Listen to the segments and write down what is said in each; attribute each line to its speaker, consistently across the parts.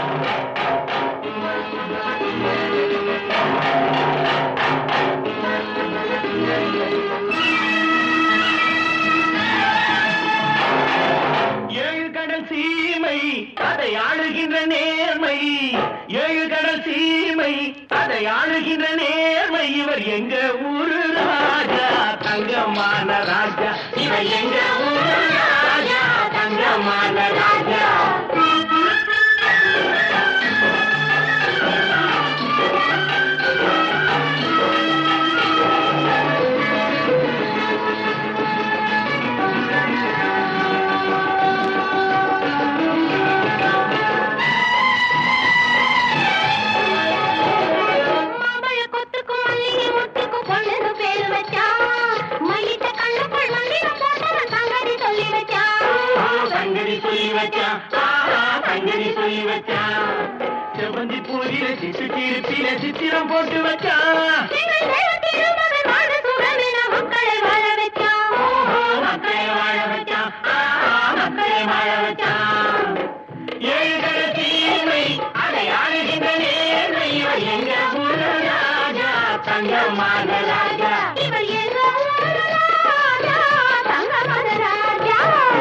Speaker 1: அதை ஆளுகின்ற நேர்மை, ஏழு கடல் சீமை அதை ஆளுகின்ற நேர்மை. இவர் எங்க ஊரு ராஜா, தங்கமான ராஜா. இவர் எங்க ஊரு ராஜா, தங்கமான ராஜா. செவந்தி பூரில சிட்டு திருப்பில சித்திரம் போட்டு வச்சான். மக்களை வாழ வச்சான், மக்களை வாழ வச்சான், மக்களை வாழ வச்சான். ஏழு கடல் சீமை அதை ஆளுகின்ற நேர்மை. இவர் எங்க ஊரு ராஜா, தங்கமான ராஜா. இவர் எங்க ஊரு ராஜா, தங்கமான ராஜா.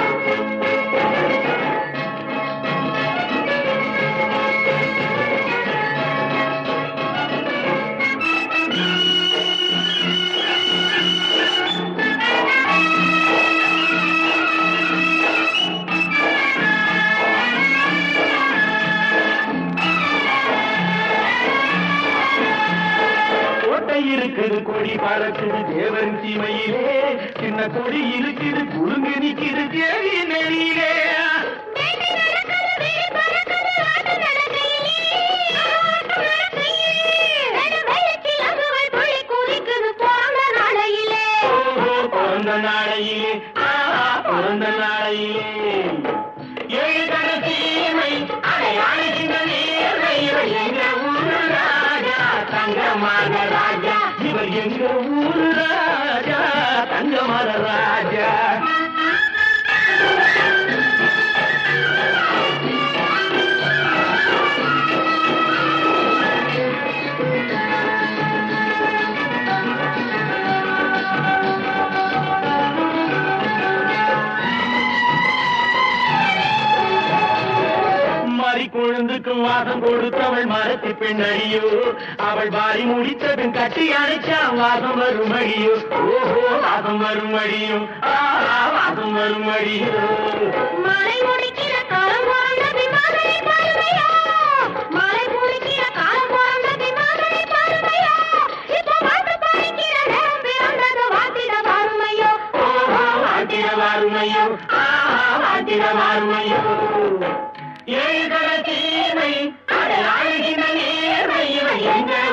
Speaker 1: இருக்குது கொடி பறக்குது தேவன் சீமையிலே, சின்ன கொடி இருக்குது குறுங்கு நிற்குது தேவி நெறியிலே. பிறந்த நாளையிலே, பிறந்த நாளையிலே. ஏழு கடல் சீமை அதை ஆளுகின்ற நேர்மை. இவர் எங்க ஊரு ராஜா, தங்கமான ராஜா. இவர் எங்க ஊரு ராஜா, தங்கமான ராஜா. கொழுந்துக்கும் வாசம் கொடுத்தவள் மரத்தி பெண்ணடியோ, அவள் வாரி முடித்ததும் கட்டி அணைச்சான் வாசம் வரும் அடியோ. ஓஹோ வாசம் வரும் அடியோ, வாசம் வரும் அடியோ. மலை முடிக்கிற காலம் பிறந்த விமானத்தை பாருமையா, மலை முடிக்கிற காலம் பிறந்த விமானத்தை பாருமையா. இப்போ வாசம் பாய்க்கிற நேரம் பிறந்தது வாத்திட வாருமையோ. ஓஹோ வாத்திட வாருமையோ, வாத்திட வாருமையோ. ஏழு கடல் சீமை அதை ஆளுகின்ற நேர்மை. இவர் எங்க